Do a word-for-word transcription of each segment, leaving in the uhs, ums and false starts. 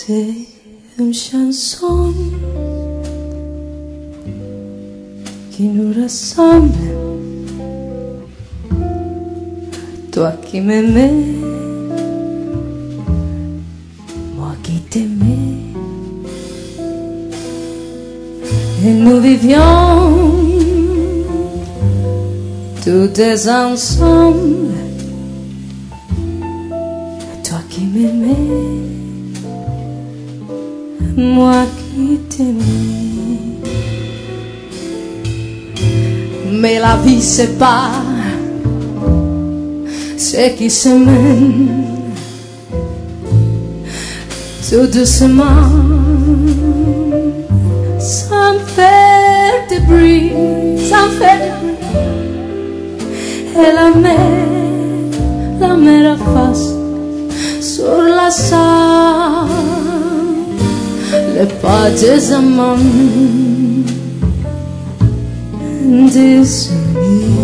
C'est une chanson qui nous ressemble. Toi qui m'aimais, moi qui t'aimais, et nous vivions tous ensemble. Toi qui m'aimais, moi qui t'aimais. Mais la vie c'est pas ceux qui se mènent tout doucement, sans faire de bruit, sans faire de bruit. Et la mer, la mer à face sur la sable, le pas des amants des amis.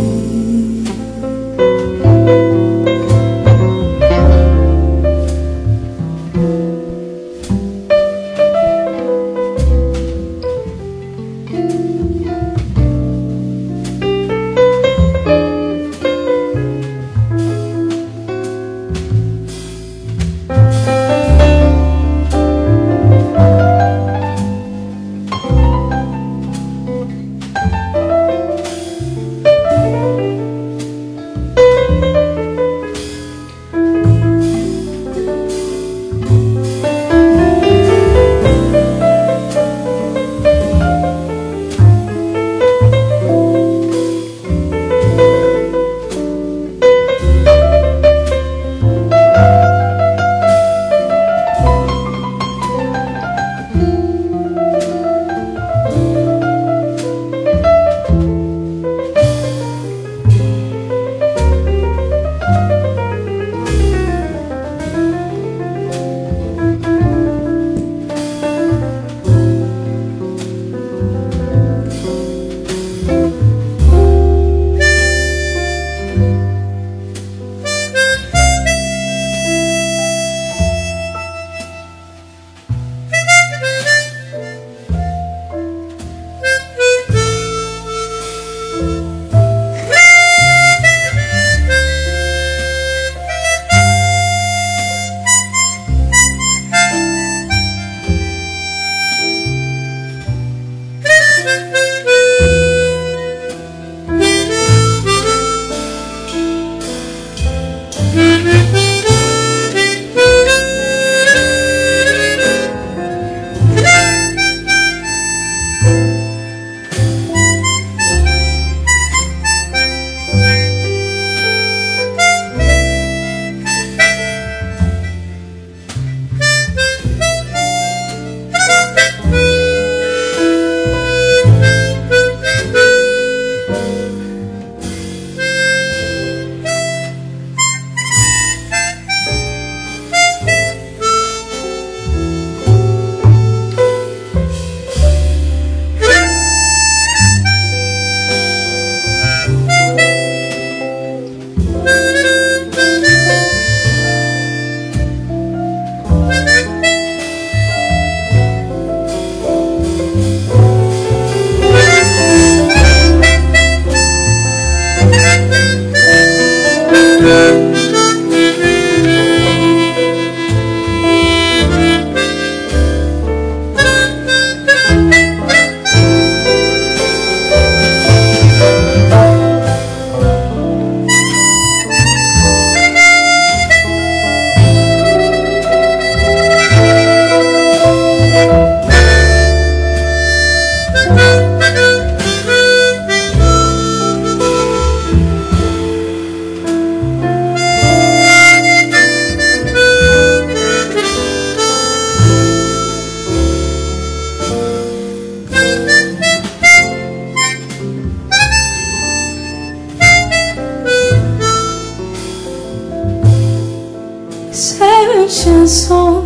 chanson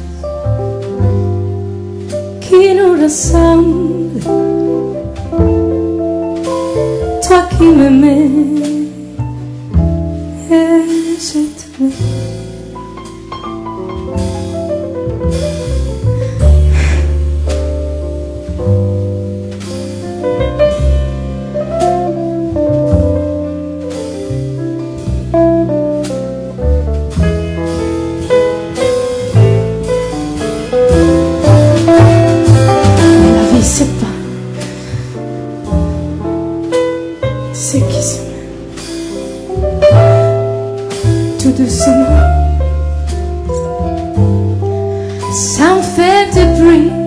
qui nous ressemble. Toi qui m'aimais et je t'aimais. doucement. Ça me fait du bruit.